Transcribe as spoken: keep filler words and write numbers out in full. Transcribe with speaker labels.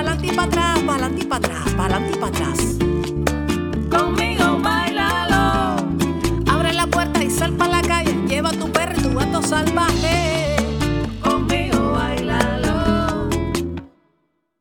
Speaker 1: pa'lante y pa' atrás, pa'lante y pa' atrás, pa'lante y pa' atrás.
Speaker 2: Conmigo bailalo.
Speaker 1: Abre la puerta y sal pa' la calle, lleva a tu perro y tu gato salvaje.